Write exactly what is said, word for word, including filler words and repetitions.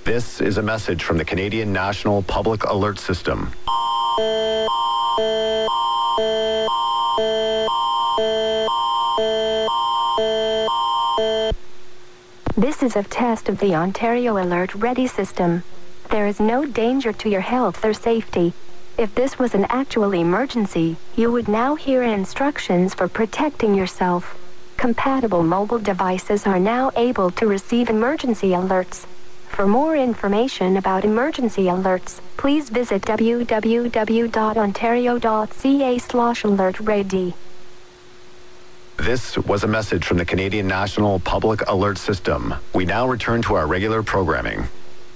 This is a message from the Canadian National Public Alert System. This is a test of the Ontario Alert Ready system. There is no danger to your health or safety. If this was an actual emergency, you would now hear instructions for protecting yourself. Compatible mobile devices are now able to receive emergency alerts. For more information about emergency alerts, please visit w w w dot ontario dot c a slash alert ready. This was a message from the Canadian National Public Alert System. We now return to our regular programming.